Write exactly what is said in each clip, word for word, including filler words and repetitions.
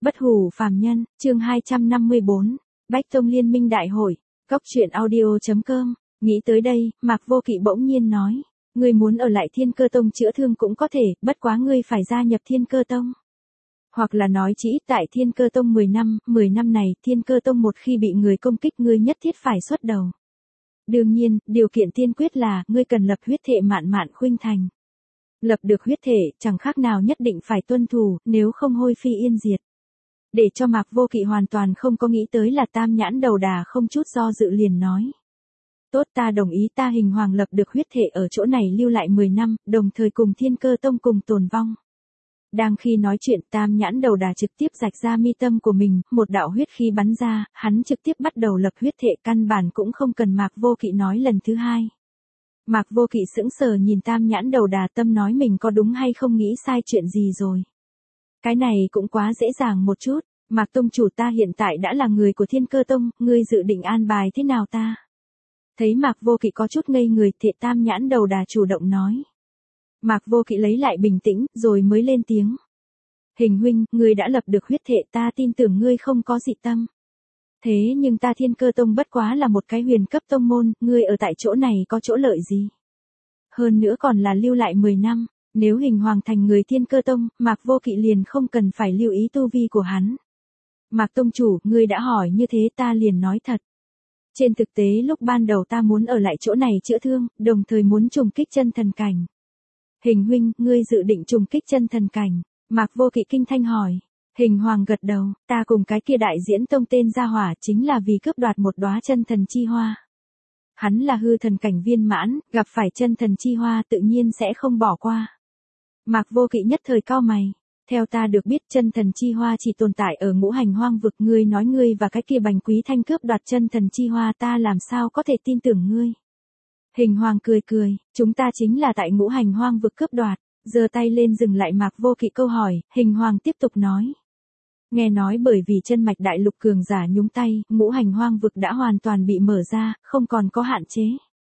Bất hủ phàm nhân, chương hai trăm năm mươi bốn, Bách Tông Liên minh đại hội, Cóc truyện audio.com, nghĩ tới đây, Mạc Vô Kỵ bỗng nhiên nói, ngươi muốn ở lại Thiên Cơ Tông chữa thương cũng có thể, bất quá ngươi phải gia nhập Thiên Cơ Tông. Hoặc là nói chỉ ít tại Thiên Cơ Tông mười năm, mười năm này, Thiên Cơ Tông một khi bị người công kích ngươi nhất thiết phải xuất đầu. Đương nhiên, điều kiện tiên quyết là, ngươi cần lập huyết thệ mạn mạn khuynh thành. Lập được huyết thể, chẳng khác nào nhất định phải tuân thủ, nếu không hôi phi yên diệt. Để cho Mạc Vô Kỵ hoàn toàn không có nghĩ tới là Tam Nhãn Đầu Đà không chút do dự liền nói. Tốt, ta đồng ý, ta Hình Hoàng lập được huyết thể ở chỗ này lưu lại mười năm, đồng thời cùng Thiên Cơ Tông cùng tồn vong. Đang khi nói chuyện, Tam Nhãn Đầu Đà trực tiếp rạch ra mi tâm của mình, một đạo huyết khí bắn ra, hắn trực tiếp bắt đầu lập huyết thể, căn bản cũng không cần Mạc Vô Kỵ nói lần thứ hai. Mạc Vô Kỵ sững sờ nhìn Tam Nhãn Đầu Đà, tâm nói mình có đúng hay không nghĩ sai chuyện gì rồi. Cái này cũng quá dễ dàng một chút, Mạc Tông chủ, ta hiện tại đã là người của Thiên Cơ Tông, ngươi dự định an bài thế nào ta? Thấy Mạc Vô Kỵ có chút ngây người, thì Tam Nhãn Đầu Đà chủ động nói. Mạc Vô Kỵ lấy lại bình tĩnh, rồi mới lên tiếng. Hình huynh, ngươi đã lập được huyết thể, ta tin tưởng ngươi không có dị tâm. Thế nhưng ta Thiên Cơ Tông bất quá là một cái huyền cấp tông môn, ngươi ở tại chỗ này có chỗ lợi gì? Hơn nữa còn là lưu lại mười năm, nếu Hình Hoàng thành người Thiên Cơ Tông, Mạc Vô Kỵ liền không cần phải lưu ý tu vi của hắn. Mạc Tông chủ, ngươi đã hỏi như thế, ta liền nói thật. Trên thực tế lúc ban đầu ta muốn ở lại chỗ này chữa thương, đồng thời muốn trùng kích chân thần cảnh. Hình huynh, ngươi dự định trùng kích chân thần cảnh? Mạc Vô Kỵ kinh thanh hỏi. Hình Hoàng gật đầu, ta cùng cái kia đại diễn tông tên gia hỏa chính là vì cướp đoạt một đóa chân thần chi hoa. Hắn là hư thần cảnh viên mãn, gặp phải chân thần chi hoa tự nhiên sẽ không bỏ qua. Mạc Vô Kỵ nhất thời cau mày. Theo ta được biết chân thần chi hoa chỉ tồn tại ở ngũ hành hoang vực, ngươi nói ngươi và cái kia Bành Quý Thanh cướp đoạt chân thần chi hoa, ta làm sao có thể tin tưởng ngươi. Hình Hoàng cười cười, chúng ta chính là tại ngũ hành hoang vực cướp đoạt, giơ tay lên dừng lại Mạc Vô Kỵ câu hỏi, Hình Hoàng tiếp tục nói. Nghe nói bởi vì chân mạch đại lục cường giả nhúng tay, ngũ hành hoang vực đã hoàn toàn bị mở ra, không còn có hạn chế.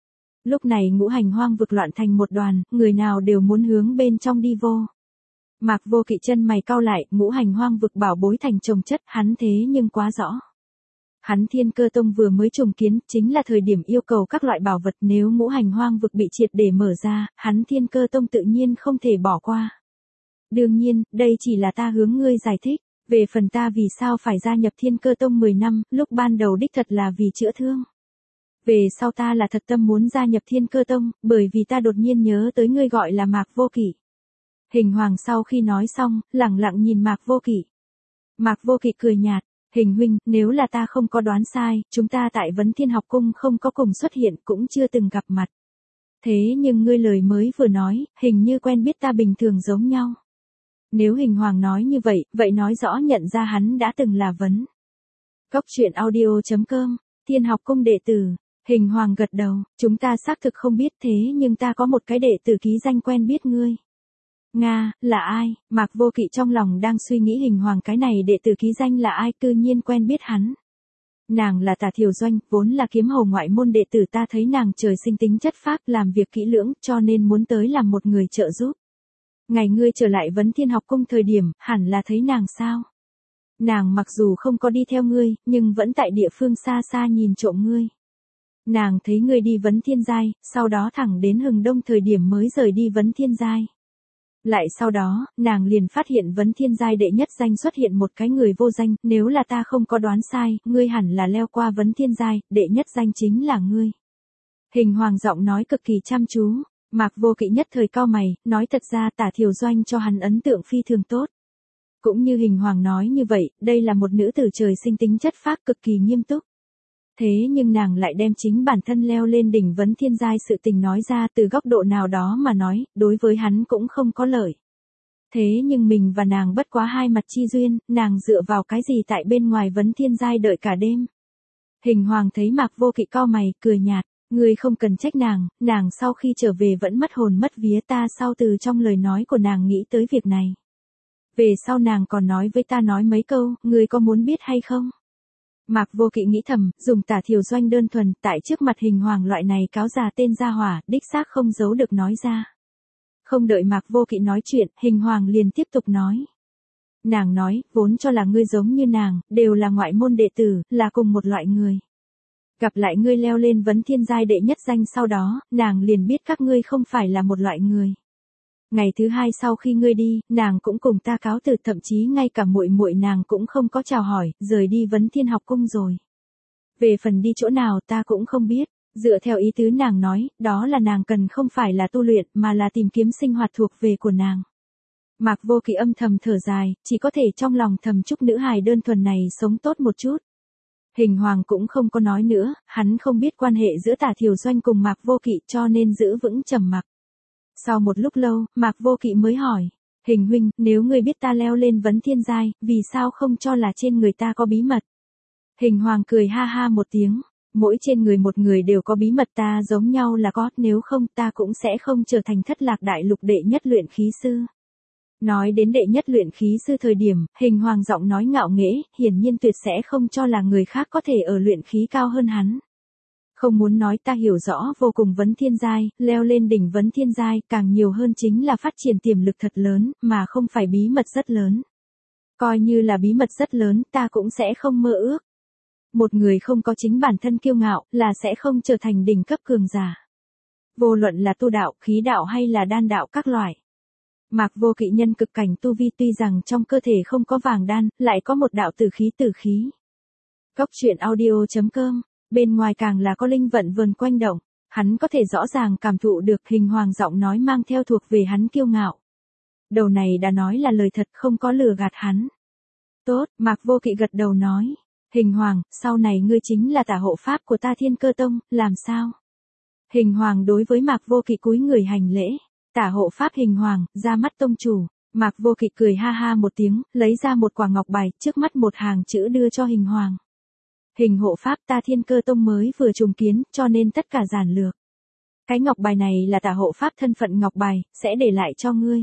Lúc này ngũ hành hoang vực loạn thành một đoàn, người nào đều muốn hướng bên trong đi vô. Mạc Vô Kỵ chân mày cau lại, ngũ hành hoang vực bảo bối thành chồng chất, hắn thế nhưng quá rõ. Hắn Thiên Cơ Tông vừa mới trùng kiến, chính là thời điểm yêu cầu các loại bảo vật, nếu ngũ hành hoang vực bị triệt để mở ra, hắn Thiên Cơ Tông tự nhiên không thể bỏ qua. Đương nhiên, đây chỉ là ta hướng ngươi giải thích, về phần ta vì sao phải gia nhập Thiên Cơ Tông mười năm, lúc ban đầu đích thật là vì chữa thương. Về sau ta là thật tâm muốn gia nhập Thiên Cơ Tông, bởi vì ta đột nhiên nhớ tới ngươi gọi là Mạc Vô Kỵ. Hình Hoàng sau khi nói xong, lẳng lặng nhìn Mạc Vô Kỵ. Mạc Vô Kỵ cười nhạt, Hình huynh, nếu là ta không có đoán sai, chúng ta tại Vấn Thiên Học Cung không có cùng xuất hiện, cũng chưa từng gặp mặt. Thế nhưng ngươi lời mới vừa nói, hình như quen biết ta bình thường giống nhau. Nếu Hình Hoàng nói như vậy, vậy nói rõ nhận ra hắn đã từng là Vấn. Cóc truyện audio.com, Thiên Học Cung đệ tử. Hình Hoàng gật đầu, chúng ta xác thực không biết, thế nhưng ta có một cái đệ tử ký danh quen biết ngươi. Nga, là ai? Mạc Vô Kỵ trong lòng đang suy nghĩ Hình Hoàng cái này đệ tử ký danh là ai, cư nhiên quen biết hắn. Nàng là Tả Thiều Doanh, vốn là kiếm hầu ngoại môn đệ tử, ta thấy nàng trời sinh tính chất phác, làm việc kỹ lưỡng, cho nên muốn tới làm một người trợ giúp. Ngày ngươi trở lại Vấn Thiên Học Cung thời điểm, hẳn là thấy nàng sao? Nàng mặc dù không có đi theo ngươi, nhưng vẫn tại địa phương xa xa nhìn trộm ngươi. Nàng thấy ngươi đi Vấn Thiên Giai, sau đó thẳng đến Hừng Đông thời điểm mới rời đi Vấn Thiên Giai. Lại sau đó, nàng liền phát hiện Vấn Thiên Giai đệ nhất danh xuất hiện một cái người vô danh, nếu là ta không có đoán sai, ngươi hẳn là leo qua Vấn Thiên Giai, đệ nhất danh chính là ngươi. Hình Hoàng giọng nói cực kỳ chăm chú, Mạc Vô Kỵ nhất thời cau mày, nói thật ra Tả Thiều Doanh cho hắn ấn tượng phi thường tốt. Cũng như Hình Hoàng nói như vậy, đây là một nữ tử trời sinh tính chất phác cực kỳ nghiêm túc. Thế nhưng nàng lại đem chính bản thân leo lên đỉnh Vấn Thiên Giai sự tình nói ra, từ góc độ nào đó mà nói, đối với hắn cũng không có lợi. Thế nhưng mình và nàng bất quá hai mặt chi duyên, nàng dựa vào cái gì tại bên ngoài Vấn Thiên Giai đợi cả đêm. Hình Hoàng thấy Mạc Vô Kỵ cau mày, cười nhạt, ngươi không cần trách nàng, nàng sau khi trở về vẫn mất hồn mất vía, ta sau từ trong lời nói của nàng nghĩ tới việc này. Về sau nàng còn nói với ta nói mấy câu, ngươi có muốn biết hay không? Mạc Vô Kỵ nghĩ thầm, dùng Tả Thiều Doanh đơn thuần, tại trước mặt Hình Hoàng loại này cáo già tên gia hỏa, đích xác không giấu được nói ra. Không đợi Mạc Vô Kỵ nói chuyện, Hình Hoàng liền tiếp tục nói. Nàng nói, vốn cho là ngươi giống như nàng, đều là ngoại môn đệ tử, là cùng một loại người. Gặp lại ngươi leo lên vấn thiên giai đệ nhất danh sau đó, nàng liền biết các ngươi không phải là một loại người. Ngày thứ hai sau khi ngươi đi, nàng cũng cùng ta cáo từ, thậm chí ngay cả muội muội nàng cũng không có chào hỏi, rời đi vấn thiên học cung rồi. Về phần đi chỗ nào ta cũng không biết, dựa theo ý tứ nàng nói, đó là nàng cần không phải là tu luyện mà là tìm kiếm sinh hoạt thuộc về của nàng. Mạc Vô Kỵ âm thầm thở dài, chỉ có thể trong lòng thầm chúc nữ hài đơn thuần này sống tốt một chút. Hình Hoàng cũng không có nói nữa, hắn không biết quan hệ giữa Tả Thiều Doanh cùng Mạc Vô Kỵ cho nên giữ vững trầm mặc. Sau một lúc lâu, Mạc Vô Kỵ mới hỏi, Hình huynh, nếu ngươi biết ta leo lên vấn thiên giai, vì sao không cho là trên người ta có bí mật? Hình Hoàng cười ha ha một tiếng, mỗi trên người một người đều có bí mật ta giống nhau là có, nếu không ta cũng sẽ không trở thành Thất Lạc Đại Lục đệ nhất luyện khí sư. Nói đến đệ nhất luyện khí sư thời điểm, Hình Hoàng giọng nói ngạo nghễ, hiển nhiên tuyệt sẽ không cho là người khác có thể ở luyện khí cao hơn hắn. Không muốn nói ta hiểu rõ vô cùng vấn thiên giai, leo lên đỉnh vấn thiên giai, càng nhiều hơn chính là phát triển tiềm lực thật lớn, mà không phải bí mật rất lớn. Coi như là bí mật rất lớn, ta cũng sẽ không mơ ước. Một người không có chính bản thân kiêu ngạo, là sẽ không trở thành đỉnh cấp cường giả. Vô luận là tu đạo, khí đạo hay là đan đạo các loại. Mạc Vô Kỵ nhân cực cảnh tu vi tuy rằng trong cơ thể không có vàng đan, lại có một đạo tử khí tử khí. Cốc truyện audio chấm com, bên ngoài càng là có linh vận vần quanh động, hắn có thể rõ ràng cảm thụ được Hình Hoàng giọng nói mang theo thuộc về hắn kiêu ngạo. Đầu này đã nói là lời thật, không có lừa gạt hắn. Tốt, Mạc Vô Kỵ gật đầu nói, Hình Hoàng, sau này ngươi chính là tả hộ pháp của ta Thiên Cơ Tông, làm sao? Hình Hoàng đối với Mạc Vô Kỵ cúi người hành lễ. Tả hộ pháp Hình Hoàng, ra mắt tông chủ. Mạc Vô Kỵ cười ha ha một tiếng, lấy ra một quả ngọc bài, trước mắt một hàng chữ đưa cho Hình Hoàng. Hình hộ pháp, ta Thiên Cơ Tông mới vừa trùng kiến, cho nên tất cả giản lược. Cái ngọc bài này là tả hộ pháp thân phận ngọc bài, sẽ để lại cho ngươi.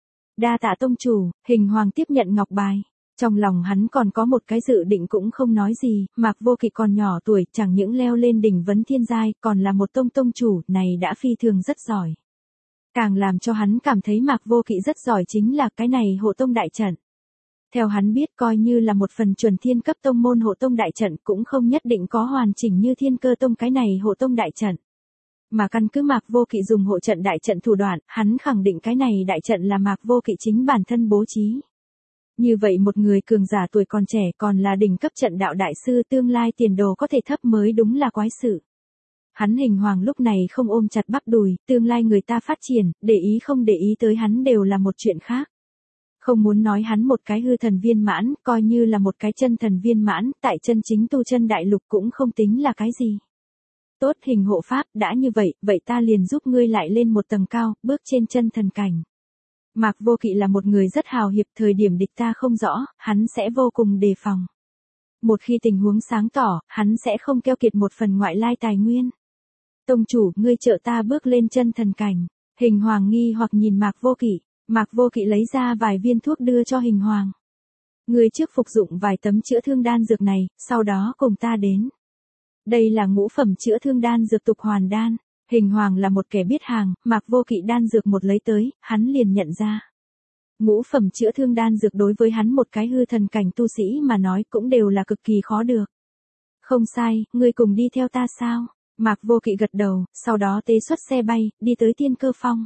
Đa tạ tông chủ. Hình Hoàng tiếp nhận ngọc bài. Trong lòng hắn còn có một cái dự định cũng không nói gì, Mạc Vô Kỵ còn nhỏ tuổi, chẳng những leo lên đỉnh vấn thiên giai, còn là một tông tông chủ, này đã phi thường rất giỏi. Càng làm cho hắn cảm thấy Mạc Vô Kỵ rất giỏi chính là cái này hộ tông đại trận. Theo hắn biết, coi như là một phần chuẩn thiên cấp tông môn hộ tông đại trận cũng không nhất định có hoàn chỉnh như Thiên Cơ Tông cái này hộ tông đại trận. Mà căn cứ Mạc Vô Kỵ dùng hộ trận đại trận thủ đoạn, hắn khẳng định cái này đại trận là Mạc Vô Kỵ chính bản thân bố trí. Như vậy một người cường giả tuổi còn trẻ còn là đỉnh cấp trận đạo đại sư, tương lai tiền đồ có thể thấp mới đúng là quái sự. Hắn Hình Hoàng lúc này không ôm chặt bắp đùi, tương lai người ta phát triển, để ý không để ý tới hắn đều là một chuyện khác. Không muốn nói hắn một cái hư thần viên mãn, coi như là một cái chân thần viên mãn, tại chân chính tu chân đại lục cũng không tính là cái gì. Tốt Hình hộ pháp, đã như vậy, vậy ta liền giúp ngươi lại lên một tầng cao, bước trên chân thần cảnh. Mạc Vô Kỵ là một người rất hào hiệp, thời điểm địch ta không rõ, hắn sẽ vô cùng đề phòng. Một khi tình huống sáng tỏ, hắn sẽ không keo kiệt một phần ngoại lai tài nguyên. Tông chủ, ngươi trợ ta bước lên chân thần cảnh. Hình Hoàng nghi hoặc nhìn Mạc Vô Kỵ. Mạc Vô Kỵ lấy ra vài viên thuốc đưa cho Hình Hoàng. Ngươi trước phục dụng vài tấm chữa thương đan dược này, sau đó cùng ta đến. Đây là ngũ phẩm chữa thương đan dược tục hoàn đan. Hình Hoàng là một kẻ biết hàng, Mạc Vô Kỵ đan dược một lấy tới, hắn liền nhận ra. Ngũ phẩm chữa thương đan dược đối với hắn một cái hư thần cảnh tu sĩ mà nói cũng đều là cực kỳ khó được. Không sai, ngươi cùng đi theo ta sao? Mạc Vô Kỵ gật đầu, sau đó tế xuất xe bay, đi tới Thiên Cơ Phong.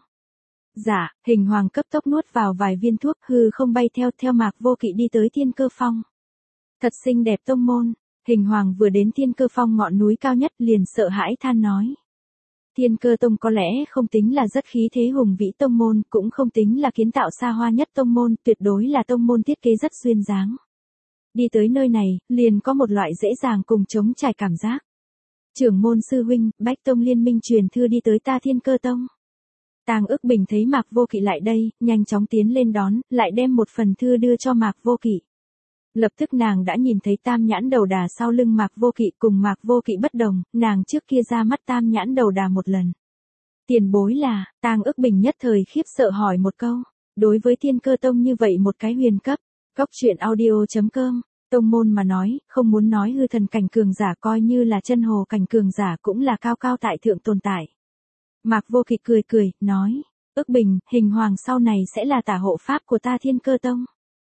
Dạ, Hình Hoàng cấp tốc nuốt vào vài viên thuốc, hư không bay theo theo Mạc Vô Kỵ đi tới Thiên Cơ Phong. Thật xinh đẹp tông môn. Hình Hoàng vừa đến Thiên Cơ Phong ngọn núi cao nhất liền sợ hãi than nói. Thiên Cơ Tông có lẽ không tính là rất khí thế hùng vĩ tông môn, cũng không tính là kiến tạo xa hoa nhất tông môn, tuyệt đối là tông môn thiết kế rất duyên dáng. Đi tới nơi này, liền có một loại dễ dàng cùng chống trải cảm giác. Trưởng môn sư huynh, Bách Tông liên minh truyền thư đi tới ta Thiên Cơ Tông. Tàng Ức Bình thấy Mạc Vô Kỵ lại đây, nhanh chóng tiến lên đón, lại đem một phần thư đưa cho Mạc Vô Kỵ. Lập tức nàng đã nhìn thấy tam nhãn đầu đà sau lưng Mạc Vô Kỵ, cùng Mạc Vô Kỵ bất đồng, nàng trước kia ra mắt tam nhãn đầu đà một lần. Tiền bối là, Tàng Ức Bình nhất thời khiếp sợ hỏi một câu, đối với Thiên Cơ Tông như vậy một cái huyền cấp, cốc truyện audio chấm com, tông môn mà nói, không muốn nói hư thần cảnh cường giả coi như là chân hồ cảnh cường giả cũng là cao cao tại thượng tồn tại. Mạc Vô Kỵ cười cười, nói, Ức Bình, Hình Hoàng sau này sẽ là tả hộ pháp của ta Thiên Cơ Tông.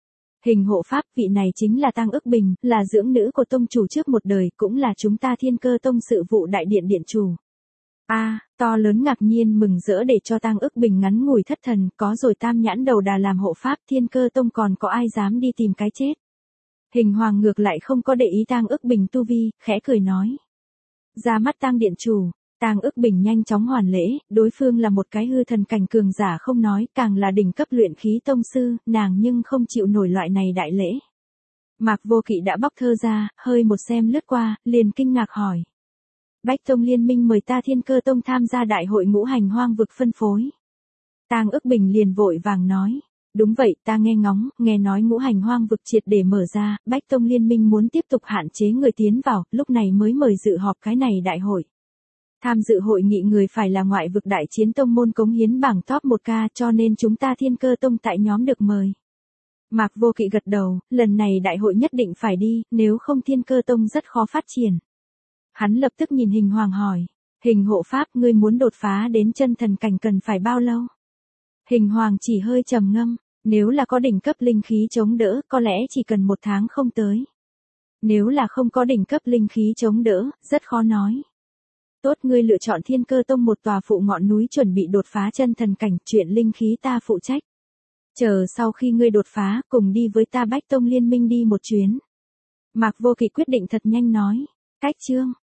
Hình hộ pháp, vị này chính là Tang Ức Bình, là dưỡng nữ của tông chủ trước một đời, cũng là chúng ta Thiên Cơ Tông sự vụ đại điện điện chủ. A, to lớn ngạc nhiên mừng rỡ để cho Tang Ức Bình ngắn ngủi thất thần, có rồi Tam Nhãn Đầu Đà làm hộ pháp, Thiên Cơ Tông còn có ai dám đi tìm cái chết. Hình Hoàng ngược lại không có để ý Tang Ức Bình tu vi, khẽ cười nói: "Ra mắt Tang điện chủ." Tang Ức Bình nhanh chóng hoàn lễ, đối phương là một cái hư thần cảnh cường giả không nói, càng là đỉnh cấp luyện khí tông sư, nàng nhưng không chịu nổi loại này đại lễ. Mạc Vô Kỵ đã bóc thơ ra, hơi một xem lướt qua, liền kinh ngạc hỏi: "Bách Tông Liên minh mời ta Thiên Cơ Tông tham gia đại hội ngũ hành hoang vực phân phối." Tang Ức Bình liền vội vàng nói: "Đúng vậy, ta nghe ngóng, nghe nói ngũ hành hoang vực triệt để mở ra, Bách Tông Liên minh muốn tiếp tục hạn chế người tiến vào, lúc này mới mời dự họp cái này đại hội. Tham dự hội nghị người phải là ngoại vực đại chiến tông môn cống hiến bảng top một ca, cho nên chúng ta Thiên Cơ Tông tại nhóm được mời." Mạc Vô Kỵ gật đầu, lần này đại hội nhất định phải đi, nếu không Thiên Cơ Tông rất khó phát triển. Hắn lập tức nhìn Hình Hoàng hỏi: "Hình hộ pháp, ngươi muốn đột phá đến chân thần cảnh cần phải bao lâu?" Hình Hoàng chỉ hơi trầm ngâm: "Nếu là có đỉnh cấp linh khí chống đỡ, có lẽ chỉ cần một tháng không tới. Nếu là không có đỉnh cấp linh khí chống đỡ, rất khó nói." "Tốt, ngươi lựa chọn Thiên Cơ Tông một tòa phụ ngọn núi chuẩn bị đột phá chân thần cảnh, chuyện linh khí ta phụ trách. Chờ sau khi ngươi đột phá, cùng đi với ta Bách Tông Liên minh đi một chuyến." Mạc Vô Kỵ quyết định thật nhanh nói: "Cách chương."